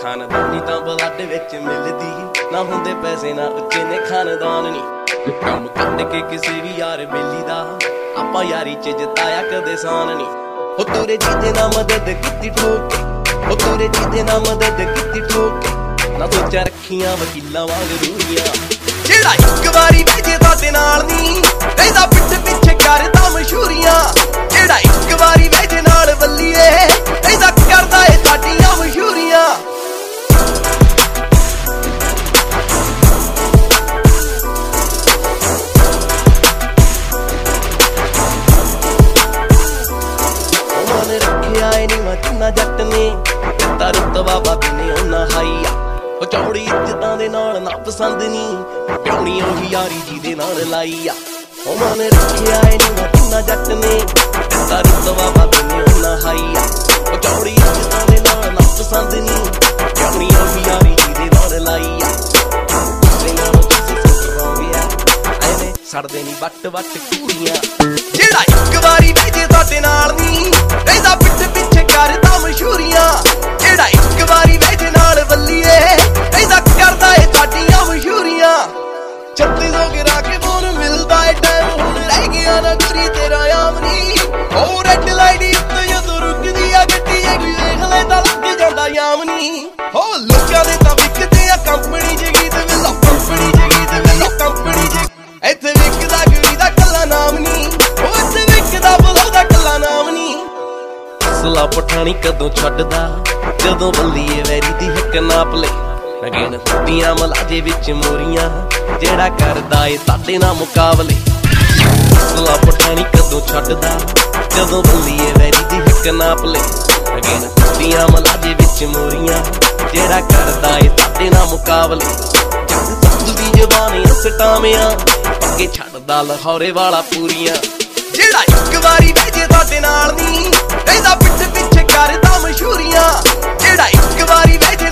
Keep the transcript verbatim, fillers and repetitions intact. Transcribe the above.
ਖਾਨਦਾਨੀ ਤਾਂ ਬਲੱਡ ਵਿੱਚ ਮਿਲਦੀ ਨਾ ਹੁੰਦੇ ਪੈਸੇ ਨਾ ਉੱਚੇ ਨੇ ਖਾਨਦਾਨ ਨੀ ਕੰਮ ਕੱਢ ਕੇ ਕਿਸੇ ਵੀ ਯਾਰ ਬੇਲੀ ਦਾ ਆਪਾਂ ਯਾਰੀ ਚ ਜਿਤਾਇਆ ਕਦੇ ਸਾਨ ਨੀ ਉਹ ਤੇਰੇ ਜਿਹਦੇ ਨਾਲ ਮਦਦ ਕੀਤੀ ਠੋਕ ਉਹ ਤੇਰੇ ਜਿਹਦੇ ਨਾਲ ਮਦਦ ਕੀਤੀ ਠੋਕ ਨਾ ਸੋਚਾਂ ਰੱਖੀਆਂ ਵਕੀਲਾਂ ਵਾਂਗ ਰੂਹੀਆਂ ਜਿਹੜਾ ਇੱਕ ਵਾਰੀ ਬਹਿ ਜੇ ਤੁਹਾਡੇ ਨਾਲ ਨੀ ਇਹਦਾ ਪਿੱਛੇ ਪਿੱਛੇ ਕਰਦਾ ਮਸ਼ਹੂਰੀਆਂ ਜਿਹੜਾ ਇੱਕ ਵਾਰੀ ਬਹਿ ਜੇ ਨਾਲ ਬੱਲੀਏ ਇਹਦਾ ਕਰਦਾ ਏ ਸਾਡੀਆਂ ਮਸ਼ਹੂਰੀਆਂ ਉਹਨੇ ਰੱਖਿਆ ਏ ਨੀ ਮਚਨਾ ਜੱਟ ਨੇ ਤਾਂ ਰੁਤਬਾ ਬਾਬੇ ਨੇ ਉਹਨਾਂ ਹਾਈ ਆ ਉਹ ਚੌੜੀ ਇੱਜ਼ਤਾਂ ਦੇ ਨਾਲ ਨਾ ਪਸੰਦ ਨੀ ਪਿਉਣੀ ਉਹੀ ਯਾਰੀ ਜਿਹਦੇ ਨਾਲ ਲਾਈ ਆ ਉਹਨਾਂ ਨੇ ਰੱਖਿਆ ਏ ਨੀ ਮਚਨਾ ਜੱਟ ਨੇ ਤਾਂ ਰੁਤਬਾ ਬਾਬੇ ਨੇ ਉਹਨਾਂ ਹਾਈ ਆ ਉਹ ਚੌੜੀ ਇੱਜ਼ਤਾਂ ਦੇ ਨਾਲ ਨਾ ਪਸੰਦ ਨੀ ਪਿਉਣੀ ਉਹੀ ਯਾਰੀ ਜਿਹਦੇ ਨਾਲ ਲਾਈ ਆ ਕਿਸੇ ਨਾਲ ਤੁਸੀਂ ਸੁਣੋਗੇ ਐਵੇਂ ਸੜਦੇ ਨੀ ਵੱਟ ਵੱਟ ਕੁੜੀਆਂ ਜਿਹੜਾ ਇੱਕ ਵਾਰੀ ਬਹਿ ਜੇ ਤੁਹਾਡੇ ਨਾਲ ਨੀ ਇਹਦਾ ਪਿੱਛੇ ਪਿੱਛੇ ਕਰਦਾ ਮਸ਼ਹੂਰੀਆਂ ਜਿਹੜਾ ਇੱਕ ਵਾਰੀ ਬਹਿ ਜੇ ਨਾਲ ਬੱਲੀਏ ਇਹਦਾ ਕਰਦਾ ਏ ਸਾਡੀਆਂ ਮਸ਼ਹੂਰੀਆਂ ਛੱਤੀ ਸੌ ਗਿਰਾ ਕੇ ਫੋਨ ਮਿਲਦਾ ਏ ਟਾਈਮ ਹੁਣ ਰਹਿ ਗਿਆ ਨਾ ਗੁਰੀ ਤੇਰਾ ਆਮਨੀ ਉਹ ਰੈੱਡ ਲਾਈਟ ਉੱਤੇ ਜਦੋਂ ਰੁਕਦੀ ਆ ਗੱਡੀ ਇਹ ਵੇਖ ਲੈ ਤਾਂ ਲੱਗ ਜਾਂਦਾ ਯਾਮਨੀ ਹੋ ਲੋਕਾਂ ਦੇ ਤਾਂ ਵਿਕਦੇ ਆ ਕੰਪਨੀ ਚ ਗੀਤ ਵੇਲਾ ਕੰਪਨੀ ਚ ਗੀਤ ਵੇਲਾ ਕੰਪਨੀ ਚ ਇੱਥੇ ਵਿਕਦਾ ਗੁਰੀ ਦਾ ਕੱਲਾ ਨਾਮ ਨੀ ਉਹ ਇੱਥੇ ਵਿਕਦਾ ਬਲੋ ਦਾ ਕੱਲਾ ਨਾਮ ਨੀ ਅਸਲਾ ਪਠਾਣੀ ਕਦੋਂ ਛੱਡਦਾ ਜਦੋਂ ਬੱਲੀਏ ਵੈਰੀ ਦੀ ਹਿੱਕ ਨਾਪ ਲੈ ਨਗਨ ਕੁੱਤੀਆਂ ਮਲਾਜੇ ਵਿੱਚ ਮੋਰੀਆਂ ਜਿਹੜਾ ਕਰਦਾ ਏ ਸਾਡੇ ਨਾਲ ਮੁਕਾਬਲੇ ਅਸਲਾ ਪਠਾਣੀ ਕਦੋਂ ਛੱਡਦਾ ਜਦੋਂ ਬੱਲੀਏ ਵੈਰੀ ਦੀ ਹਿੱਕ ਨਾਪ ਲੈ ਨਗਨ ਕੁੱਤੀਆਂ ਮਲਾਜੇ ਵਿੱਚ ਮੋਰੀਆਂ ਜਿਹੜਾ ਕਰਦਾ ਏ ਸਾਡੇ ਨਾਲ ਮੁਕਾਬਲੇ ਜੱਗ ਦੀ ਜ਼ਬਾਨੀ ਸਟਾਵਿਆਂ ਅੱਗੇ ਛੱਡਦਾ ਲਾਹੌਰੇ ਵਾਲਾ ਪੂਰੀਆਂ ਜਿਹੜਾ ਇੱਕ ਵਾਰੀ ਬਹਿ ਜੇ ਤੁਹਾਡੇ ਨਾਲ ਨੀ ਇਹਦਾ ਪਿੱਛੇ ਪਿੱਛੇ ਕਰਦਾ ਮਸ਼ਹੂਰੀਆਂ ਜਿਹੜਾ ਇੱਕ ਵਾਰੀ ਬਹਿ